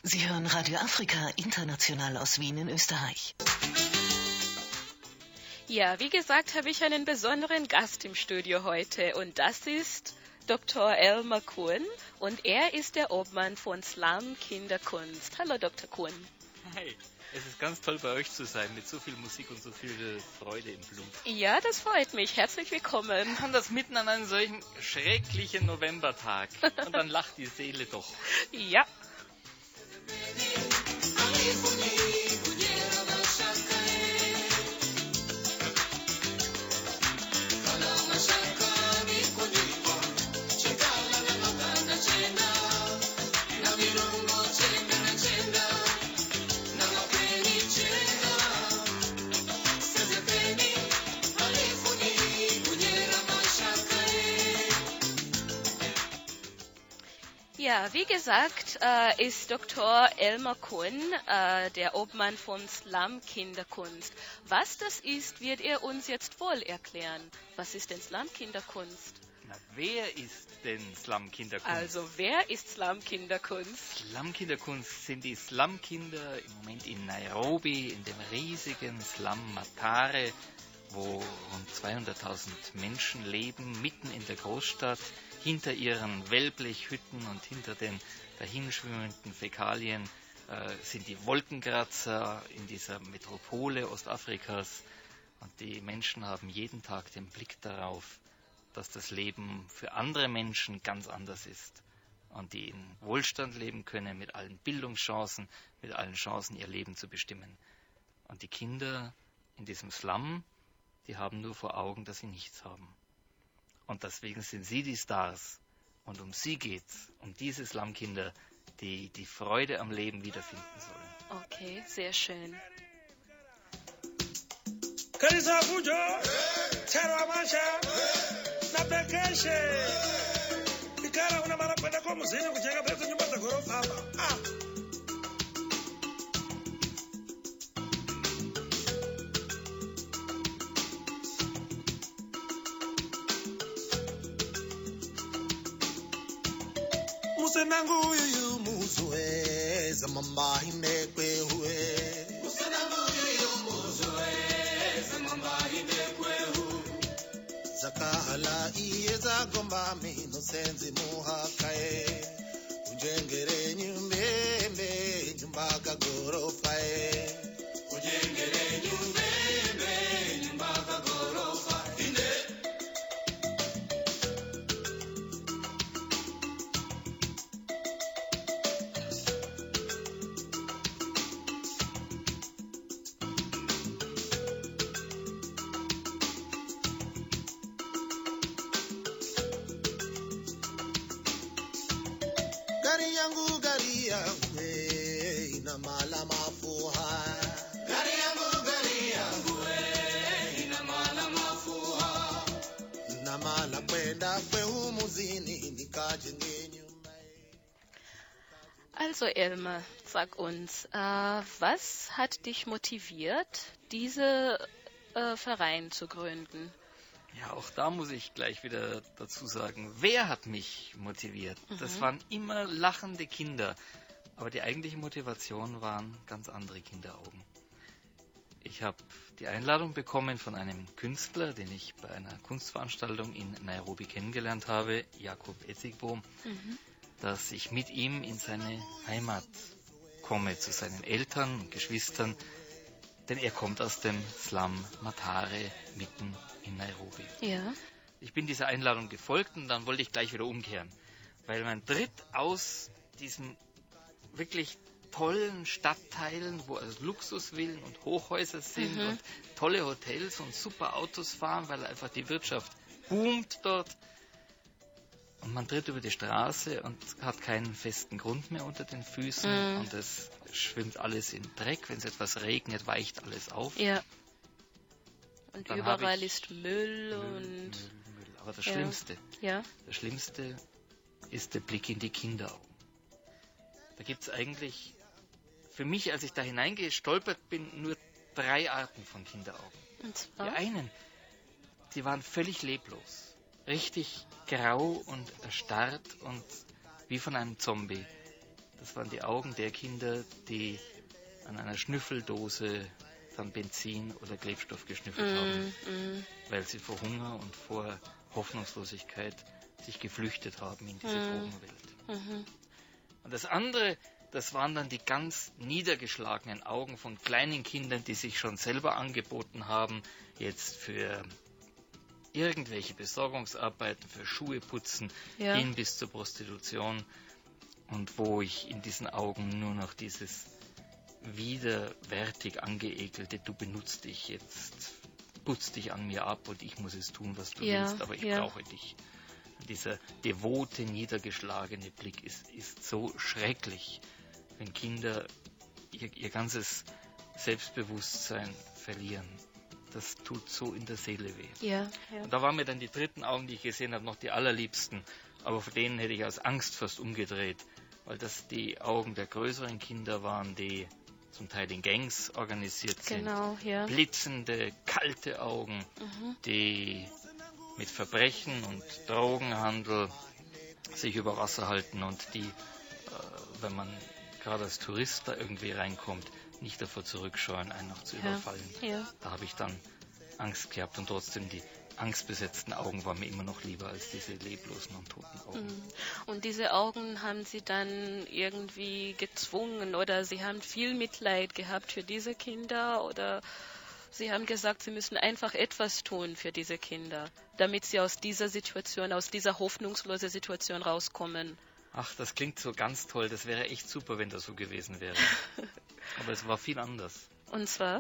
Sie hören Radio Afrika International aus Wien in Österreich. Ja, wie gesagt, habe ich einen besonderen Gast im Studio heute und das ist Dr. Elmer Kuhn und er ist der Obmann von Slum Kinderkunst. Hallo Dr. Kuhn. Hi, es ist ganz toll bei euch zu sein mit so viel Musik und so viel Freude im Blut. Ja, das freut mich. Herzlich willkommen. Und das mitten an einem solchen schrecklichen Novembertag und dann lacht die Seele doch. Ja. Ja, wie gesagt, ist Dr. Elmer Kuhn der Obmann von Slum Kinderkunst. Was das ist, wird er uns jetzt wohl erklären. Was ist denn Slum Kinderkunst? Na, wer ist denn Slum Kinderkunst? Also, wer ist Slum Kinderkunst? Slum Kinderkunst sind die Slumkinder im Moment in Nairobi, in dem riesigen Slum Matare, wo rund 200.000 Menschen leben, mitten in der Großstadt. Hinter ihren Wellblechhütten und hinter den dahinschwimmenden Fäkalien sind die Wolkenkratzer in dieser Metropole Ostafrikas. Und die Menschen haben jeden Tag den Blick darauf, dass das Leben für andere Menschen ganz anders ist. Und die in Wohlstand leben können, mit allen Bildungschancen, mit allen Chancen, ihr Leben zu bestimmen. Und die Kinder in diesem Slum, die haben nur vor Augen, dass sie nichts haben. Und deswegen sind sie die Stars. Und um sie geht's, um diese Slumkinder, die die Freude am Leben wiederfinden sollen. Okay, sehr schön. Musenangu yuyu muzwe zamamba hinekwe huwe. Musenangu yuyu muzwe zamamba hinekwe hu. Zakahala iyeza gomba mino senzi muhakae. Ujengere nyumbembe nyumbaga gorofae. Ujengere nyumbembe nyumbaga gorofae. Gari yangu ina mala mafuha. Gari yangu ina mala mafuha. Ina mala kwenda kwehu muzini nikajenge nyumba. Also Elmer, sag uns, was hat dich motiviert, diese Verein zu gründen? Ja, auch da muss ich gleich wieder dazu sagen, wer hat mich motiviert? Das waren immer lachende Kinder, aber die eigentliche Motivation waren ganz andere Kinderaugen. Ich habe die Einladung bekommen von einem Künstler, den ich bei einer Kunstveranstaltung in Nairobi kennengelernt habe, Jakob Etzigbo, dass ich mit ihm in seine Heimat komme, zu seinen Eltern und Geschwistern, denn er kommt aus dem Slum Matare mitten in Nairobi. Ja. Ich bin dieser Einladung gefolgt und dann wollte ich gleich wieder umkehren, weil man tritt aus diesen wirklich tollen Stadtteilen, wo also Luxusvillen und Hochhäuser sind und tolle Hotels und super Autos fahren, weil einfach die Wirtschaft boomt dort. Und man tritt über die Straße und hat keinen festen Grund mehr unter den Füßen und es schwimmt alles in Dreck. Wenn es etwas regnet, weicht alles auf. Ja. Und dann überall ist Müll und... Müll. Aber das Schlimmste ist der Blick in die Kinderaugen. Da gibt es eigentlich, für mich, als ich da hineingestolpert bin, nur 3 Arten von Kinderaugen. Und zwar? Die einen, die waren völlig leblos. Richtig grau und erstarrt und wie von einem Zombie. Das waren die Augen der Kinder, die an einer Schnüffeldose dann Benzin oder Klebstoff geschnüffelt haben, weil sie vor Hunger und vor Hoffnungslosigkeit sich geflüchtet haben in diese Drogenwelt. Und das andere, das waren dann die ganz niedergeschlagenen Augen von kleinen Kindern, die sich schon selber angeboten haben, jetzt für irgendwelche Besorgungsarbeiten, für Schuhe putzen, hin bis zur Prostitution. Und wo ich in diesen Augen nur noch dieses widerwärtig angeekelte, du benutzt dich jetzt, putz dich an mir ab und ich muss es tun, was du willst, aber ich brauche dich. Dieser devote, niedergeschlagene Blick ist so schrecklich, wenn Kinder ihr ganzes Selbstbewusstsein verlieren. Das tut so in der Seele weh. Und da waren mir dann die dritten Augen, die ich gesehen habe, noch die allerliebsten, aber vor denen hätte ich aus Angst fast umgedreht, weil das die Augen der größeren Kinder waren, die zum Teil in Gangs organisiert sind. Blitzende, kalte Augen, die mit Verbrechen und Drogenhandel sich über Wasser halten und die, wenn man gerade als Tourist da irgendwie reinkommt, nicht davor zurückscheuen, einen noch zu überfallen. Da habe ich dann Angst gehabt und trotzdem die angstbesetzten Augen waren mir immer noch lieber als diese leblosen und toten Augen. Und diese Augen haben Sie dann irgendwie gezwungen oder Sie haben viel Mitleid gehabt für diese Kinder oder Sie haben gesagt, Sie müssen einfach etwas tun für diese Kinder, damit sie aus dieser Situation, aus dieser hoffnungslosen Situation rauskommen. Ach, das klingt so ganz toll. Das wäre echt super, wenn das so gewesen wäre. Aber es war viel anders. Und zwar?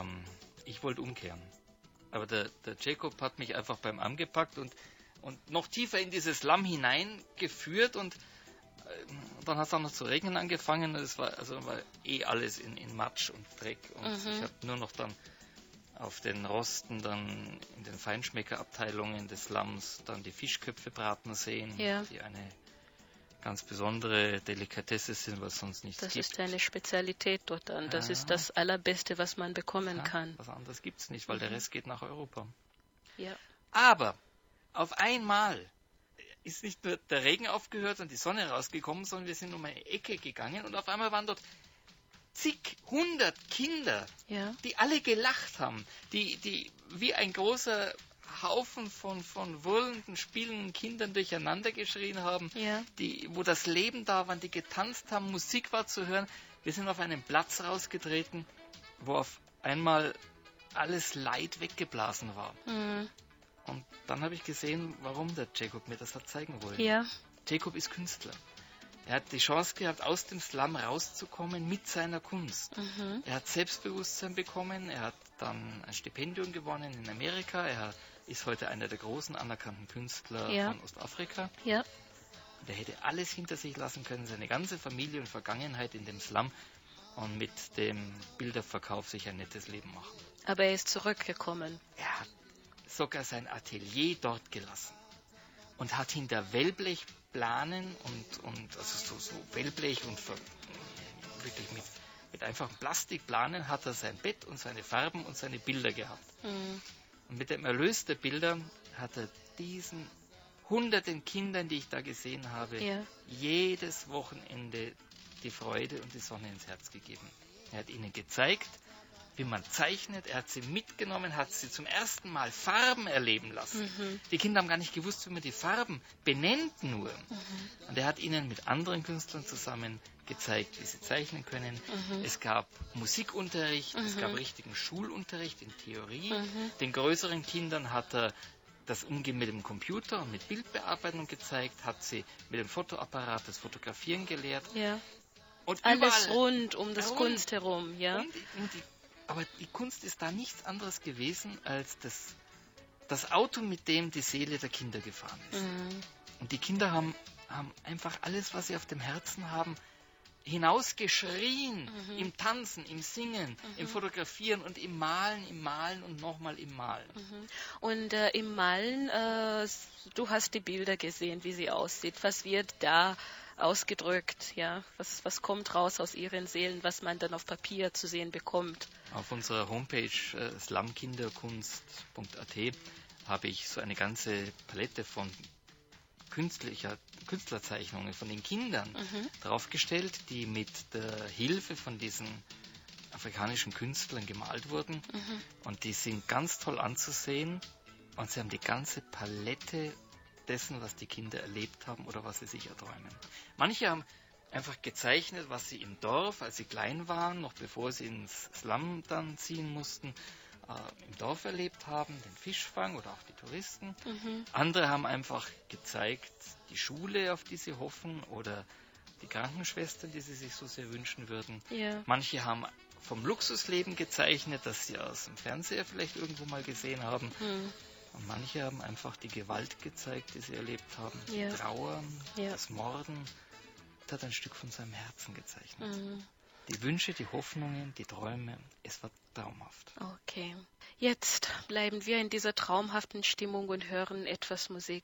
Ich wollte umkehren. Aber der Jacob hat mich einfach beim Arm gepackt und noch tiefer in dieses Lamm hineingeführt und dann hat es auch noch zu regnen angefangen. Es war eh alles in Matsch und Dreck und ich habe nur noch dann auf den Rosten dann in den Feinschmeckerabteilungen des Lamms dann die Fischköpfe braten sehen, die eine ganz besondere Delikatesse sind, was sonst nichts gibt. Das ist eine Spezialität dort dann. Das ist das Allerbeste, was man bekommen kann. Was anderes gibt es nicht, weil der Rest geht nach Europa. Ja. Aber auf einmal ist nicht nur der Regen aufgehört und die Sonne rausgekommen, sondern wir sind um eine Ecke gegangen und auf einmal waren dort zig, 100 Kinder, die alle gelacht haben, die wie ein großer Haufen von whirlenden, spielenden Kindern durcheinander geschrien haben, wo das Leben da war, die getanzt haben, Musik war zu hören. Wir sind auf einen Platz rausgetreten, wo auf einmal alles Leid weggeblasen war. Und dann habe ich gesehen, warum der Jacob mir das hat zeigen wollen. Jacob ist Künstler. Er hat die Chance gehabt, aus dem Slum rauszukommen mit seiner Kunst. Er hat Selbstbewusstsein bekommen, er hat dann ein Stipendium gewonnen in Amerika, er ist heute einer der großen anerkannten Künstler von Ostafrika. Und er hätte alles hinter sich lassen können, seine ganze Familie und Vergangenheit in dem Slum und mit dem Bilderverkauf sich ein nettes Leben machen. Aber er ist zurückgekommen. Er hat sogar sein Atelier dort gelassen und hat hinter Wellblechplanen und also so Wellblech und wirklich mit einfachen Plastikplanen hat er sein Bett und seine Farben und seine Bilder gehabt. Und mit dem Erlös der Bilder hat er diesen hunderten Kindern, die ich da gesehen habe, jedes Wochenende die Freude und die Sonne ins Herz gegeben. Er hat ihnen gezeigt, wie man zeichnet. Er hat sie mitgenommen, hat sie zum ersten Mal Farben erleben lassen. Die Kinder haben gar nicht gewusst, wie man die Farben benennt nur. Und er hat ihnen mit anderen Künstlern zusammen gezeigt, wie sie zeichnen können. Es gab Musikunterricht, es gab richtigen Schulunterricht in Theorie. Den größeren Kindern hat er das Umgehen mit dem Computer und mit Bildbearbeitung gezeigt, hat sie mit dem Fotoapparat das Fotografieren gelehrt. Und alles rund um das Kunst herum, aber die Kunst ist da nichts anderes gewesen als das Auto, mit dem die Seele der Kinder gefahren ist. Und die Kinder haben einfach alles, was sie auf dem Herzen haben, hinausgeschrien, im Tanzen, im Singen, im Fotografieren und im Malen und nochmal im Malen. Und im Malen, du hast die Bilder gesehen, wie sie aussieht. Was wird da ausgedrückt? Was kommt raus aus ihren Seelen, was man dann auf Papier zu sehen bekommt? Auf unserer Homepage slumkinderkunst.at habe ich so eine ganze Palette von Künstlerzeichnungen von den Kindern draufgestellt, die mit der Hilfe von diesen afrikanischen Künstlern gemalt wurden. Und die sind ganz toll anzusehen und sie haben die ganze Palette dessen, was die Kinder erlebt haben oder was sie sich erträumen. Manche haben einfach gezeichnet, was sie im Dorf, als sie klein waren, noch bevor sie ins Slum dann ziehen mussten, im Dorf erlebt haben, den Fischfang oder auch die Touristen. Andere haben einfach gezeigt, die Schule, auf die sie hoffen, oder die Krankenschwestern, die sie sich so sehr wünschen würden. Ja. Manche haben vom Luxusleben gezeichnet, das sie aus dem Fernseher vielleicht irgendwo mal gesehen haben. Und manche haben einfach die Gewalt gezeigt, die sie erlebt haben, Ja. die Trauer, Ja. das Morden. Und hat ein Stück von seinem Herzen gezeichnet. Die Wünsche, die Hoffnungen, die Träume, es war traumhaft. Okay. Jetzt bleiben wir in dieser traumhaften Stimmung und hören etwas Musik.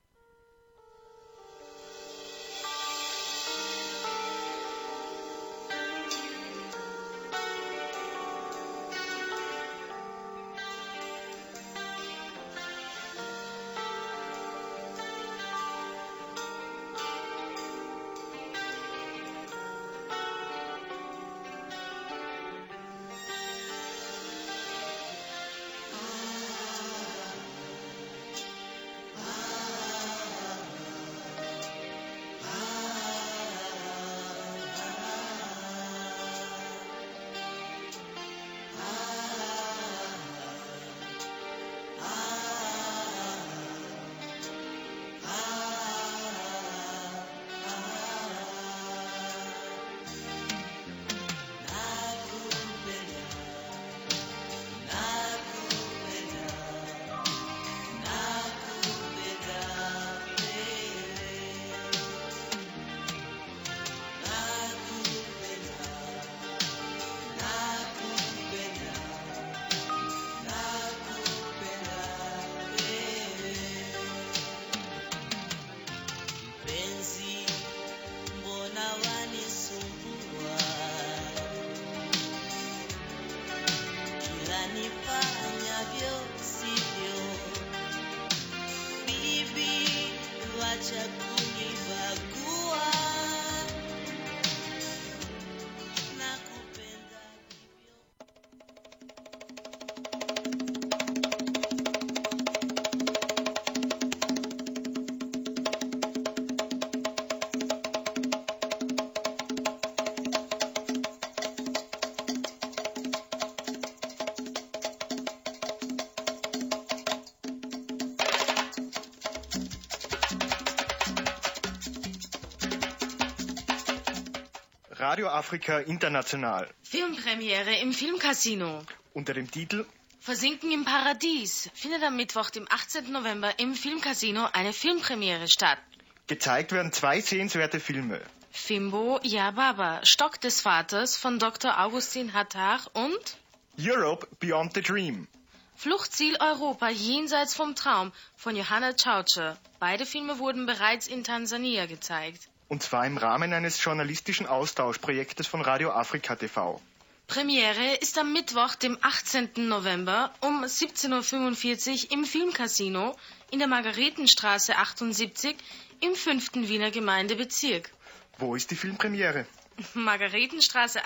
Radio Afrika International Filmpremiere im Filmcasino. unter dem Titel Versinken im Paradies findet am Mittwoch, dem 18. November, im Filmcasino eine Filmpremiere statt. Gezeigt werden 2 sehenswerte Filme. Fimbo Ya Baba, Stock des Vaters von Dr. Augustin Hattar und Europe Beyond the Dream. Fluchtziel Europa jenseits vom Traum von Johanna Chaucher. Beide Filme wurden bereits in Tansania gezeigt. Und zwar im Rahmen eines journalistischen Austauschprojektes von Radio Afrika TV. Premiere ist am Mittwoch, dem 18. November um 17.45 Uhr im Filmcasino in der Margaretenstraße 78 im 5. Wiener Gemeindebezirk. Wo ist die Filmpremiere? Margaretenstraße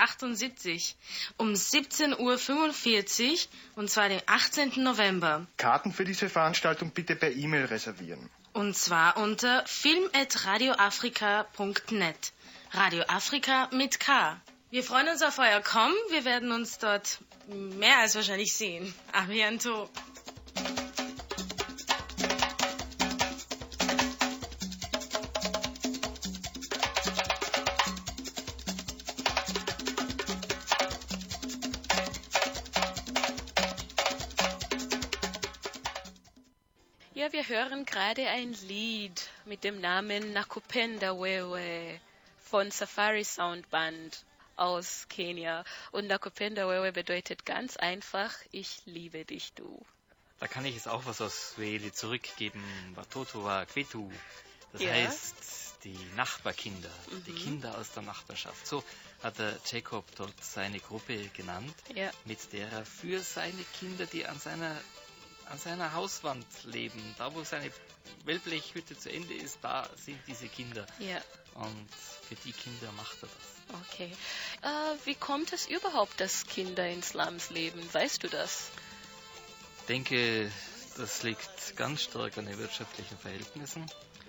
78 um 17.45 Uhr und zwar den 18. November. Karten für diese Veranstaltung bitte per E-Mail reservieren. Und zwar unter film@radioafrika.net. Radio Afrika mit K. Wir freuen uns auf euer Kommen. Wir werden uns dort mehr als wahrscheinlich sehen. A bientôt. Ja, wir hören gerade ein Lied mit dem Namen Nakupenda Wewe von Safari Soundband aus Kenia. Und Nakupenda Wewe bedeutet ganz einfach, ich liebe dich, du. Da kann ich jetzt auch was aus Swahili zurückgeben. Watoto wa kwetu. Das Ja. heißt, die Nachbarkinder, die Kinder aus der Nachbarschaft. So hat der Jacob dort seine Gruppe genannt, Ja. mit der er für seine Kinder, die an an seiner Hauswand leben. Da, wo seine Wellblechhütte zu Ende ist, da sind diese Kinder. Ja. Und für die Kinder macht er das. Okay. Wie kommt es überhaupt, dass Kinder in Slums leben? Weißt du das? Ich denke, das liegt ganz stark an den wirtschaftlichen Verhältnissen.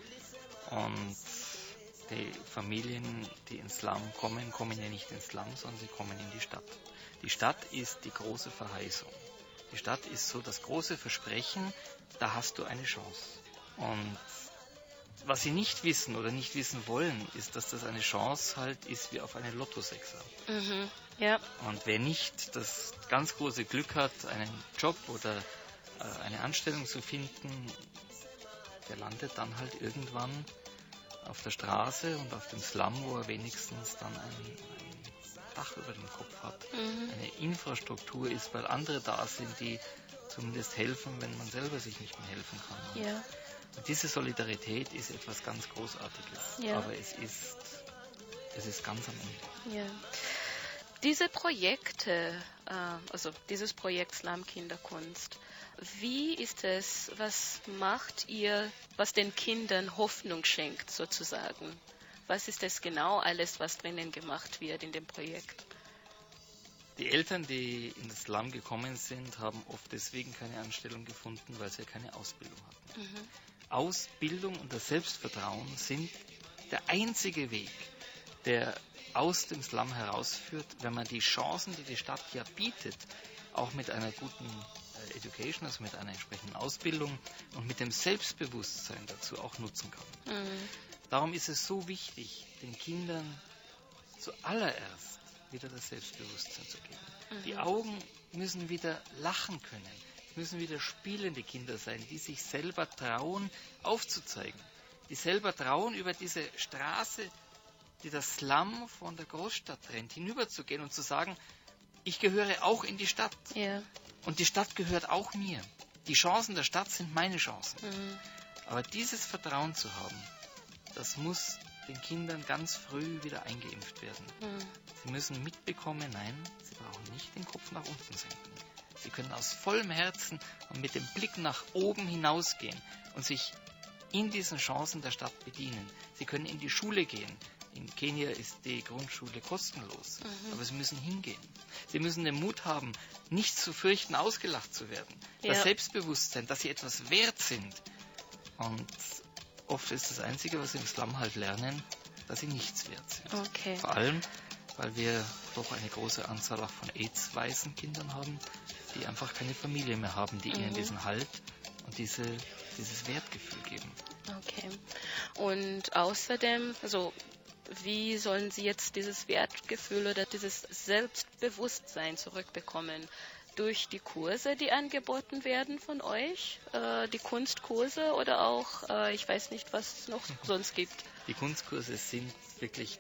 Und die Familien, die ins Slum kommen, kommen ja nicht ins Slum, sondern sie kommen in die Stadt. Die Stadt ist die große Verheißung. Die Stadt ist so das große Versprechen, da hast du eine Chance. Und was sie nicht wissen oder nicht wissen wollen, ist, dass das eine Chance halt ist wie auf eine Lottosechser. Ja. Und wer nicht das ganz große Glück hat, einen Job oder eine Anstellung zu finden, der landet dann halt irgendwann auf der Straße und auf dem Slum, wo er wenigstens dann ein Dach über dem Kopf hat, eine Infrastruktur ist, weil andere da sind, die zumindest helfen, wenn man selber sich nicht mehr helfen kann. Ja. Und diese Solidarität ist etwas ganz Großartiges, Ja. aber es ist ganz am Ende. Ja. Diese Projekte, also dieses Projekt Slum Kinderkunst, wie ist es, was macht ihr, was den Kindern Hoffnung schenkt sozusagen? Was ist es genau alles, was drinnen gemacht wird in dem Projekt? Die Eltern, die in das Slum gekommen sind, haben oft deswegen keine Anstellung gefunden, weil sie keine Ausbildung hatten. Ausbildung und das Selbstvertrauen sind der einzige Weg, der aus dem Slum herausführt, wenn man die Chancen, die die Stadt ja bietet, auch mit einer guten Education, also mit einer entsprechenden Ausbildung und mit dem Selbstbewusstsein dazu auch nutzen kann. Darum ist es so wichtig, den Kindern zuallererst wieder das Selbstbewusstsein zu geben. Die Augen müssen wieder lachen können. Es müssen wieder spielende Kinder sein, die sich selber trauen, aufzuzeigen. Die selber trauen, über diese Straße, die das Slum von der Großstadt trennt, hinüberzugehen und zu sagen, ich gehöre auch in die Stadt. Ja. Und die Stadt gehört auch mir. Die Chancen der Stadt sind meine Chancen. Aber dieses Vertrauen zu haben, das muss den Kindern ganz früh wieder eingeimpft werden. Sie müssen mitbekommen, nein, sie brauchen nicht den Kopf nach unten senken. Sie können aus vollem Herzen und mit dem Blick nach oben hinausgehen und sich in diesen Chancen der Stadt bedienen. Sie können in die Schule gehen. In Kenia ist die Grundschule kostenlos, aber sie müssen hingehen. Sie müssen den Mut haben, nicht zu fürchten, ausgelacht zu werden. Ja. Das Selbstbewusstsein, dass sie etwas wert sind. Und oft ist das Einzige, was sie im Slum halt lernen, dass sie nichts wert sind. Okay. Vor allem, weil wir doch eine große Anzahl auch von AIDS-weißen Kindern haben, die einfach keine Familie mehr haben, die ihnen diesen Halt und dieses Wertgefühl geben. Okay. Und außerdem, also wie sollen Sie jetzt dieses Wertgefühl oder dieses Selbstbewusstsein zurückbekommen? Durch die Kurse, die angeboten werden von euch? Die Kunstkurse oder auch, ich weiß nicht, was es noch sonst gibt? Die Kunstkurse sind wirklich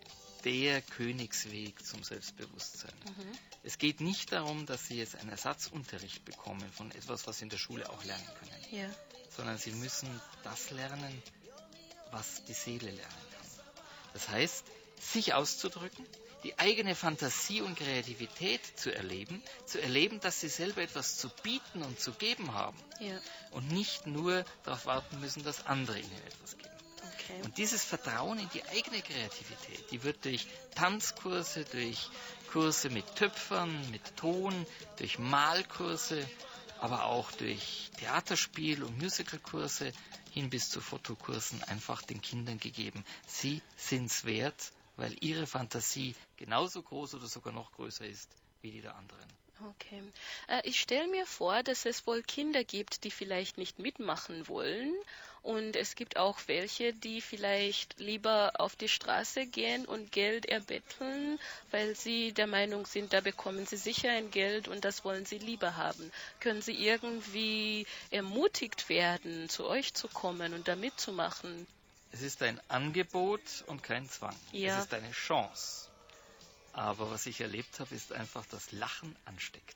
der Königsweg zum Selbstbewusstsein. Es geht nicht darum, dass Sie jetzt einen Ersatzunterricht bekommen von etwas, was Sie in der Schule auch lernen können, Ja. sondern Sie müssen das lernen, was die Seele lernen kann. Das heißt, sich auszudrücken, die eigene Fantasie und Kreativität zu erleben, dass Sie selber etwas zu bieten und zu geben haben Ja. und nicht nur darauf warten müssen, dass andere Ihnen etwas geben. Okay. Und dieses Vertrauen in die eigene Kreativität, die wird durch Tanzkurse, durch Kurse mit Töpfern, mit Ton, durch Malkurse, aber auch durch Theaterspiel- und Musicalkurse hin bis zu Fotokursen einfach den Kindern gegeben. Sie sind's wert, weil ihre Fantasie genauso groß oder sogar noch größer ist wie die der anderen. Okay. Ich stelle mir vor, dass es wohl Kinder gibt, die vielleicht nicht mitmachen wollen. Und es gibt auch welche, die vielleicht lieber auf die Straße gehen und Geld erbetteln, weil sie der Meinung sind, da bekommen sie sicher ein Geld und das wollen sie lieber haben. Können sie irgendwie ermutigt werden, zu euch zu kommen und da mitzumachen? Es ist ein Angebot und kein Zwang. Ja. Es ist eine Chance. Aber was ich erlebt habe, ist einfach, dass Lachen ansteckt.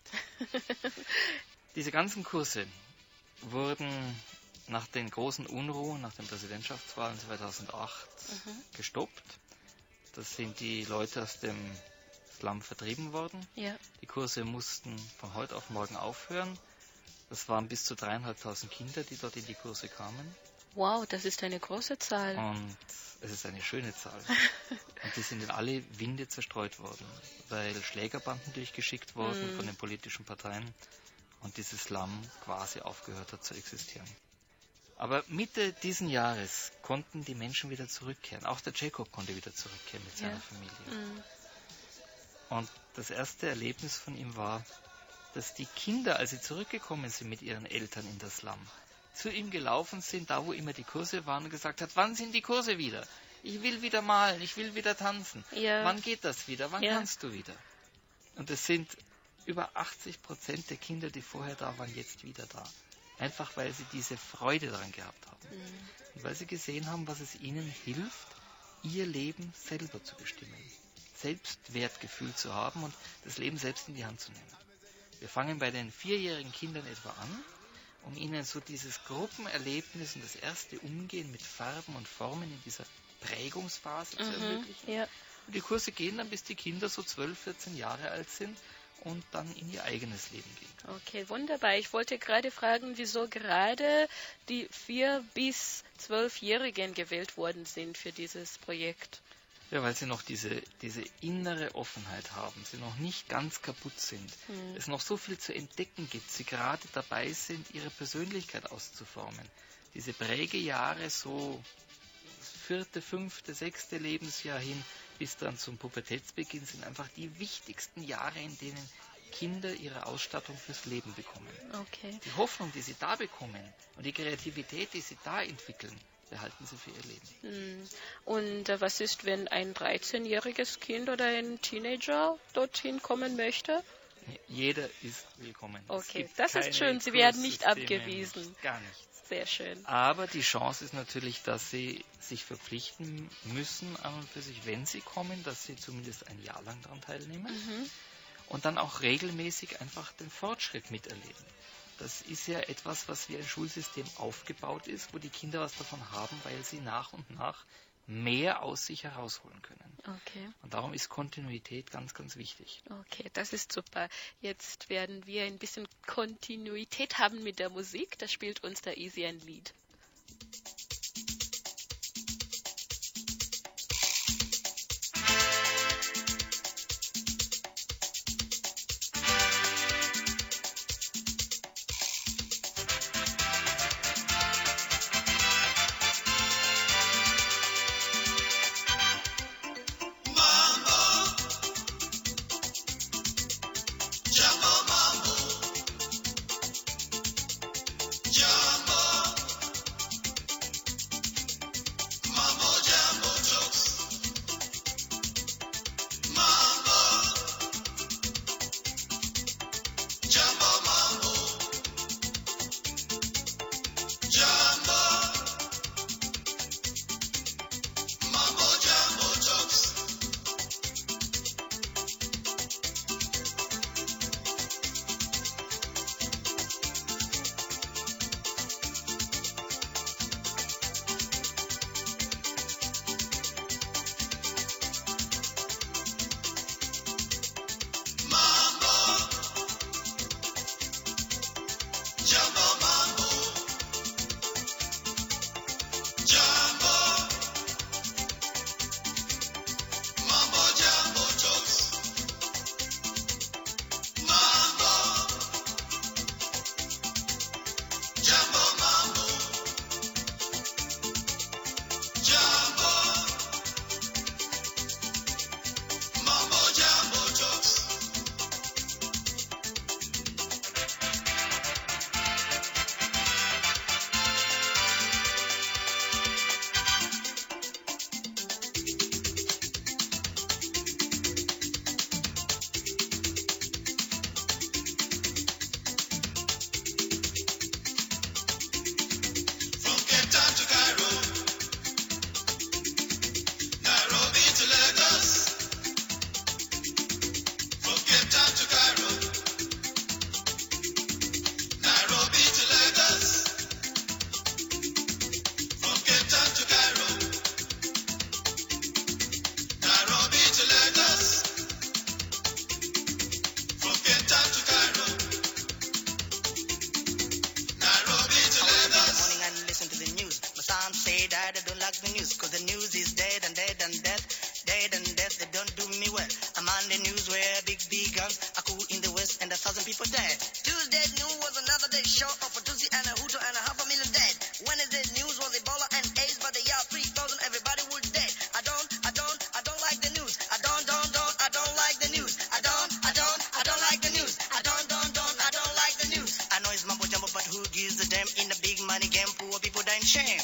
Diese ganzen Kurse wurden nach den großen Unruhen, nach den Präsidentschaftswahlen 2008 gestoppt. Das sind die Leute aus dem Slum vertrieben worden. Ja. Die Kurse mussten von heute auf morgen aufhören. Das waren bis zu 3.500 Kinder, die dort in die Kurse kamen. Wow, das ist eine große Zahl. Und es ist eine schöne Zahl. Und die sind in alle Winde zerstreut worden, weil Schlägerbanden durchgeschickt wurden von den politischen Parteien und dieses Slum quasi aufgehört hat zu existieren. Aber Mitte diesen Jahres konnten die Menschen wieder zurückkehren. Auch der Jacob konnte wieder zurückkehren mit seiner Familie. Und das erste Erlebnis von ihm war, dass die Kinder, als sie zurückgekommen sind mit ihren Eltern in das Slum, zu ihm gelaufen sind, da wo immer die Kurse waren, und gesagt hat, wann sind die Kurse wieder? Ich will wieder malen, ich will wieder tanzen. Ja. Wann geht das wieder? Wann kannst du wieder? Und es sind über 80% der Kinder, die vorher da waren, jetzt wieder da. Einfach weil sie diese Freude daran gehabt haben. Und weil sie gesehen haben, was es ihnen hilft, ihr Leben selber zu bestimmen. Selbstwertgefühl zu haben und das Leben selbst in die Hand zu nehmen. Wir fangen bei den 4-jährigen Kindern etwa an, um ihnen so dieses Gruppenerlebnis und das erste Umgehen mit Farben und Formen in dieser Prägungsphase zu ermöglichen. Ja. Und die Kurse gehen dann, bis die Kinder so 12, 14 Jahre alt sind und dann in ihr eigenes Leben gehen. Okay, wunderbar. Ich wollte gerade fragen, wieso gerade die 4- bis 12-Jährigen gewählt worden sind für dieses Projekt. Ja, weil sie noch diese innere Offenheit haben, sie noch nicht ganz kaputt sind, es noch so viel zu entdecken gibt, sie gerade dabei sind, ihre Persönlichkeit auszuformen. Diese Prägejahre, so 4., 5., 6. Lebensjahr hin, bis dann zum Pubertätsbeginn, sind einfach die wichtigsten Jahre, in denen Kinder ihre Ausstattung fürs Leben bekommen. Okay. Die Hoffnung, die sie da bekommen und die Kreativität, die sie da entwickeln, behalten sie für ihr Leben. Und was ist, wenn ein 13-jähriges Kind oder ein Teenager dorthin kommen möchte? Jeder ist willkommen. Okay, das ist schön. Sie werden nicht abgewiesen. Gar nichts. Sehr schön. Aber die Chance ist natürlich, dass sie sich verpflichten müssen, an und für sich, wenn sie kommen, dass sie zumindest ein Jahr lang daran teilnehmen und dann auch regelmäßig einfach den Fortschritt miterleben. Das ist ja etwas, was wie ein Schulsystem aufgebaut ist, wo die Kinder was davon haben, weil sie nach und nach mehr aus sich herausholen können. Okay. Und darum ist Kontinuität ganz, ganz wichtig. Okay, das ist super. Jetzt werden wir ein bisschen Kontinuität haben mit der Musik. Da spielt uns der Easy ein Lied. Jambo, everywhere, big guns are cool in the west and 1,000 people dead. Tuesday news was another day short of a Tutsi and a Hutu and 500,000 dead. Wednesday news was Ebola and AIDS, but the year 3,000 everybody was dead. I don't like the news. I don't like the news. I don't like the news. I don't like the news. I know it's mumbo jumbo, but who gives a damn in the big money game? Poor people die in shame.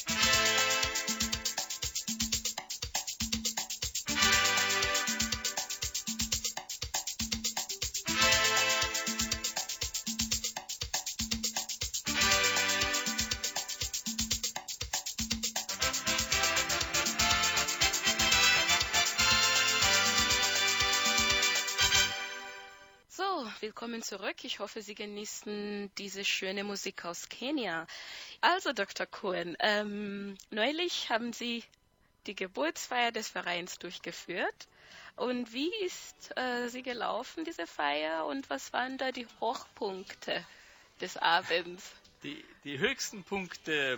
Willkommen zurück. Ich hoffe, Sie genießen diese schöne Musik aus Kenia. Also, Dr. Cohen, neulich haben Sie die Geburtsfeier des Vereins durchgeführt. Und wie ist sie gelaufen, diese Feier? Und was waren da die Hochpunkte des Abends? Die höchsten Punkte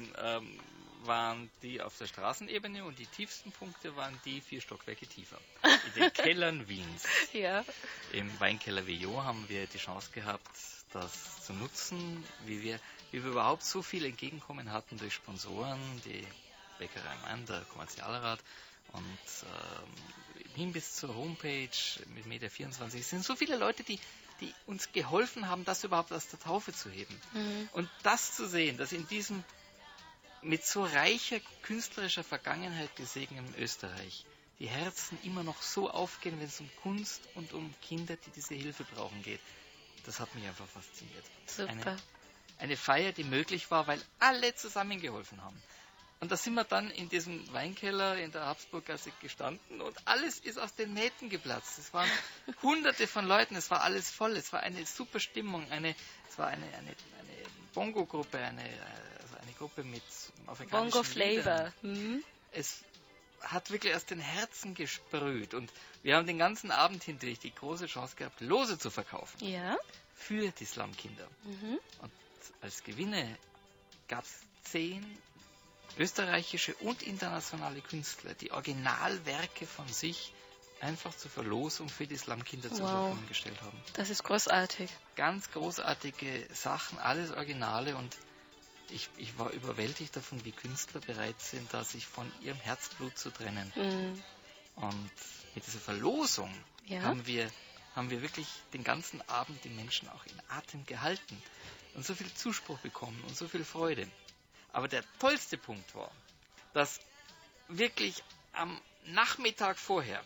waren die auf der Straßenebene und die tiefsten Punkte waren die 4 Stockwerke tiefer, in den Kellern Wiens. Ja. Im Weinkeller Villot haben wir die Chance gehabt, das zu nutzen, wie wir überhaupt so viel Entgegenkommen hatten durch Sponsoren, die Bäckerei Mann, der Kommerzialrat und hin bis zur Homepage mit Media24. Es sind so viele Leute, die uns geholfen haben, das überhaupt aus der Taufe zu heben. Mhm. Und das zu sehen, dass in diesem mit so reicher künstlerischer Vergangenheit gesegneten Österreich die Herzen immer noch so aufgehen, wenn es um Kunst und um Kinder, die diese Hilfe brauchen, geht. Das hat mich einfach fasziniert. Super. Eine Feier, die möglich war, weil alle zusammengeholfen haben. Und da sind wir dann in diesem Weinkeller in der Habsburggasse gestanden und alles ist aus den Nähten geplatzt. Es waren Hunderte von Leuten, es war alles voll, es war eine super Stimmung, es war eine Bongo-Gruppe, eine Gruppe mit afrikanischen Bongo Flavor. Mhm. Es hat wirklich aus den Herzen gesprüht und wir haben den ganzen Abend hindurch die große Chance gehabt, Lose zu verkaufen. Ja. Für die Slumkinder. Mhm. Und als Gewinne gab es 10 österreichische und internationale Künstler, die Originalwerke von sich einfach zur Verlosung für die Slumkinder zur Verfügung gestellt haben. Das ist großartig. Ganz großartige Sachen, alles Originale und ich war überwältigt davon, wie Künstler bereit sind, da sich von ihrem Herzblut zu trennen. Mhm. Und mit dieser Verlosung haben wir wirklich den ganzen Abend die Menschen auch in Atem gehalten und so viel Zuspruch bekommen und so viel Freude. Aber der tollste Punkt war, dass wirklich am Nachmittag vorher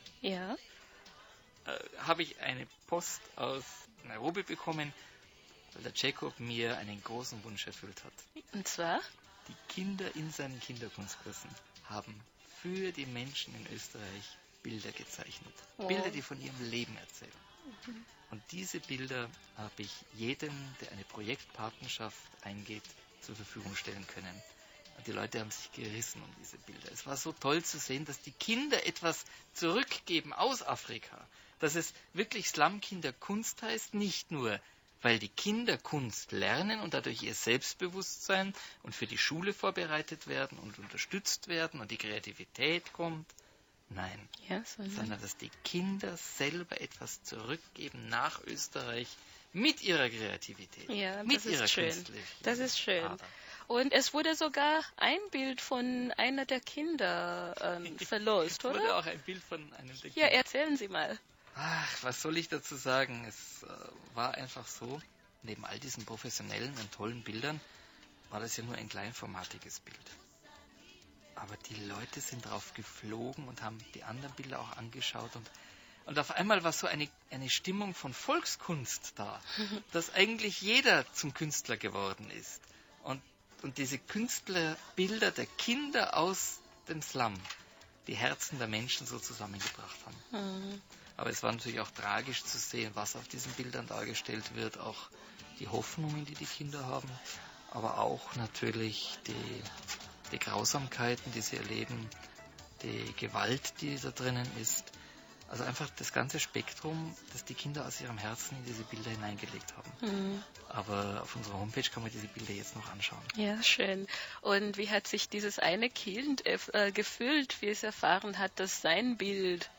habe ich eine Post aus Nairobi bekommen, weil der Jacob mir einen großen Wunsch erfüllt hat. Und zwar? Die Kinder in seinen Kinderkunstklassen haben für die Menschen in Österreich Bilder gezeichnet. Wow. Bilder, die von ihrem Leben erzählen. Mhm. Und diese Bilder habe ich jedem, der eine Projektpartnerschaft eingeht, zur Verfügung stellen können. Und die Leute haben sich gerissen um diese Bilder. Es war so toll zu sehen, dass die Kinder etwas zurückgeben aus Afrika. Dass es wirklich Slumkinderkunst heißt, nicht nur weil die Kinder Kunst lernen und dadurch ihr Selbstbewusstsein und für die Schule vorbereitet werden und unterstützt werden und die Kreativität kommt. Nein, sondern dass die Kinder selber etwas zurückgeben nach Österreich mit ihrer Kreativität, mit ihrer künstlichen Das ist schön. Ader. Und es wurde sogar ein Bild von einer der Kinder verlost, oder? Es wurde auch ein Bild von einem der Kinder. Ja, erzählen Sie mal. Ach, was soll ich dazu sagen? Es war einfach so, neben all diesen professionellen und tollen Bildern, war das ja nur ein kleinformatiges Bild. Aber die Leute sind drauf geflogen und haben die anderen Bilder auch angeschaut und auf einmal war so eine Stimmung von Volkskunst da, dass eigentlich jeder zum Künstler geworden ist. Und diese Künstlerbilder der Kinder aus dem Slum die Herzen der Menschen so zusammengebracht haben. Mhm. Aber es war natürlich auch tragisch zu sehen, was auf diesen Bildern dargestellt wird, auch die Hoffnungen, die die Kinder haben, aber auch natürlich die Grausamkeiten, die sie erleben, die Gewalt, die da drinnen ist. Also einfach das ganze Spektrum, das die Kinder aus ihrem Herzen in diese Bilder hineingelegt haben. Mhm. Aber auf unserer Homepage kann man diese Bilder jetzt noch anschauen. Ja, schön. Und wie hat sich dieses eine Kind gefühlt, wie es erfahren hat, dass sein Bild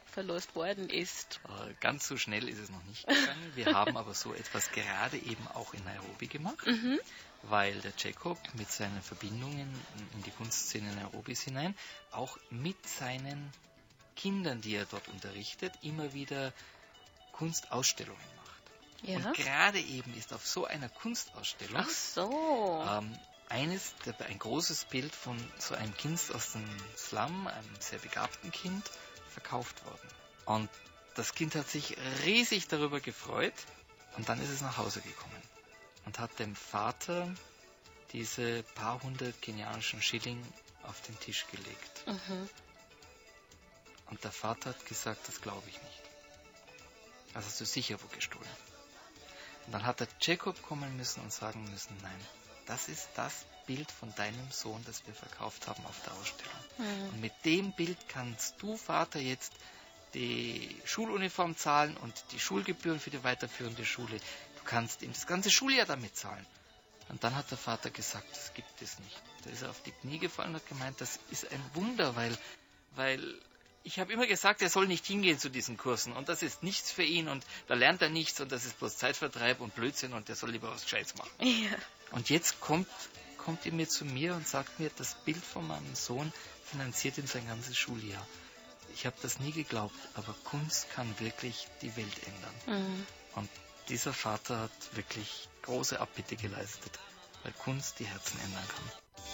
verlost worden ist. Ganz so schnell ist es noch nicht gegangen. Wir haben aber so etwas gerade eben auch in Nairobi gemacht, weil der Jacob mit seinen Verbindungen in die Kunstszene Nairobis hinein auch mit seinen Kindern, die er dort unterrichtet, immer wieder Kunstausstellungen macht. Ja. Und gerade eben ist auf so einer Kunstausstellung Ach so. ein großes Bild von so einem Kind aus dem Slum, einem sehr begabten Kind, verkauft worden. Und das Kind hat sich riesig darüber gefreut und dann ist es nach Hause gekommen und hat dem Vater diese paar hundert kenianischen Schilling auf den Tisch gelegt. Und der Vater hat gesagt, das glaube ich nicht. Also hast du sicher wo gestohlen. Und dann hat der Jacob kommen müssen und sagen müssen, nein, das ist das Bild von deinem Sohn, das wir verkauft haben auf der Ausstellung. Und mit dem Bild kannst du, Vater, jetzt die Schuluniform zahlen und die Schulgebühren für die weiterführende Schule. Du kannst ihm das ganze Schuljahr damit zahlen. Und dann hat der Vater gesagt, das gibt es nicht. Da ist er auf die Knie gefallen und hat gemeint, das ist ein Wunder, weil ich habe immer gesagt, er soll nicht hingehen zu diesen Kursen und das ist nichts für ihn und da lernt er nichts und das ist bloß Zeitvertreib und Blödsinn und der soll lieber was Gescheites machen. Ja. Und jetzt kommt er mir zu mir und sagt mir, das Bild von meinem Sohn finanziert ihm sein ganzes Schuljahr. Ich habe das nie geglaubt, aber Kunst kann wirklich die Welt ändern. Und dieser Vater hat wirklich große Abbitte geleistet, weil Kunst die Herzen ändern kann.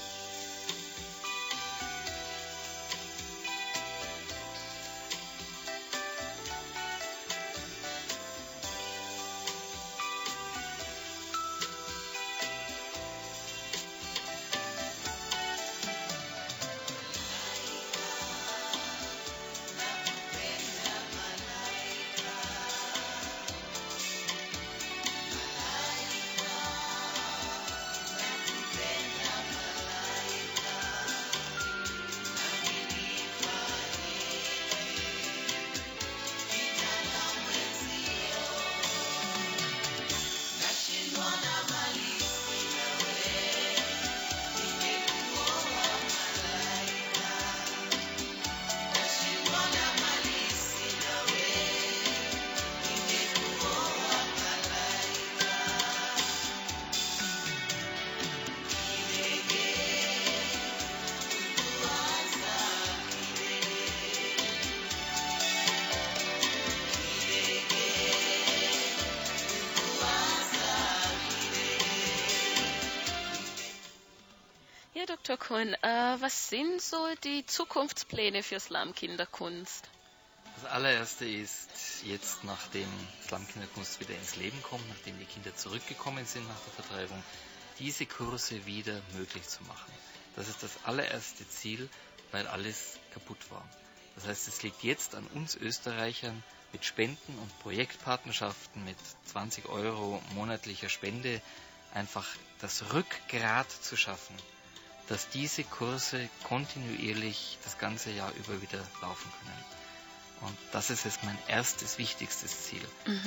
Dr. Cohen, was sind so die Zukunftspläne für Slum-Kinderkunst? Das allererste ist, jetzt nachdem Slum-Kinderkunst wieder ins Leben kommt, nachdem die Kinder zurückgekommen sind nach der Vertreibung, diese Kurse wieder möglich zu machen. Das ist das allererste Ziel, weil alles kaputt war. Das heißt, es liegt jetzt an uns Österreichern, mit Spenden und Projektpartnerschaften mit 20 € monatlicher Spende einfach das Rückgrat zu schaffen, dass diese Kurse kontinuierlich das ganze Jahr über wieder laufen können. Und das ist jetzt mein erstes, wichtigstes Ziel.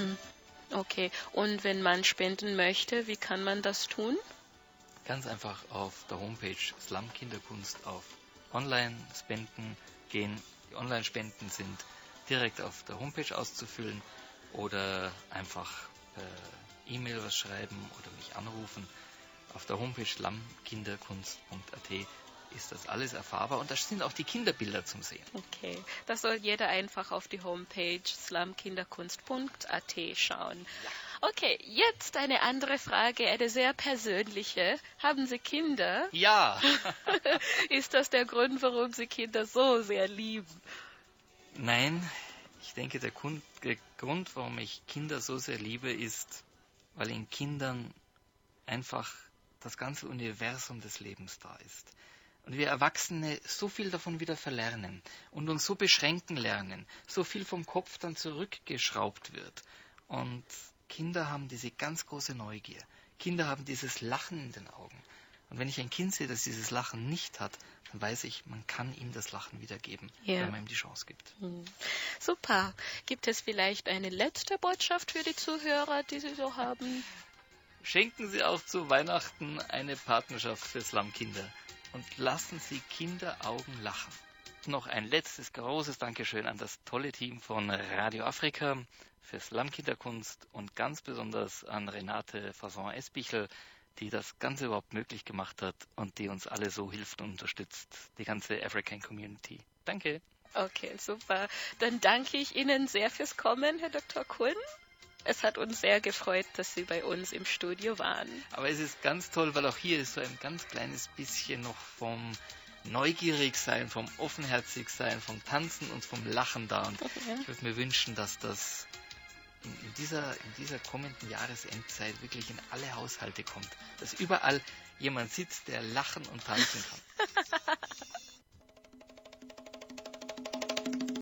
Okay, und wenn man spenden möchte, wie kann man das tun? Ganz einfach auf der Homepage Slum Kinderkunst auf Online-Spenden gehen. Die Online-Spenden sind direkt auf der Homepage auszufüllen oder einfach per E-Mail was schreiben oder mich anrufen. Auf der Homepage slumkinderkunst.at ist das alles erfahrbar und da sind auch die Kinderbilder zum Sehen. Okay, das soll jeder einfach auf die Homepage slumkinderkunst.at schauen. Ja. Okay, jetzt eine andere Frage, eine sehr persönliche. Haben Sie Kinder? Ja. Ist das der Grund, warum Sie Kinder so sehr lieben? Nein, ich denke, der Grund, warum ich Kinder so sehr liebe, ist, weil in Kindern einfach das ganze Universum des Lebens da ist. Und wir Erwachsene so viel davon wieder verlernen und uns so beschränken lernen, so viel vom Kopf dann zurückgeschraubt wird. Und Kinder haben diese ganz große Neugier. Kinder haben dieses Lachen in den Augen. Und wenn ich ein Kind sehe, das dieses Lachen nicht hat, dann weiß ich, man kann ihm das Lachen wiedergeben, wenn man ihm die Chance gibt. Super. Gibt es vielleicht eine letzte Botschaft für die Zuhörer, die Sie so haben? Schenken Sie auch zu Weihnachten eine Partnerschaft für Slumkinder und lassen Sie Kinderaugen lachen. noch ein letztes großes Dankeschön an das tolle Team von Radio Afrika für Slum-Kinderkunst und ganz besonders an Renate Fasson-Esbichel, die das Ganze überhaupt möglich gemacht hat und die uns alle so hilft und unterstützt, die ganze African Community. Danke. Okay, super. Dann danke ich Ihnen sehr fürs Kommen, Herr Dr. Kun. Es hat uns sehr gefreut, dass Sie bei uns im Studio waren. Aber es ist ganz toll, weil auch hier ist so ein ganz kleines bisschen noch vom Neugierigsein, vom Offenherzigsein, vom Tanzen und vom Lachen da. Und ich würde mir wünschen, dass das in dieser kommenden Jahresendzeit wirklich in alle Haushalte kommt. Dass überall jemand sitzt, der lachen und tanzen kann.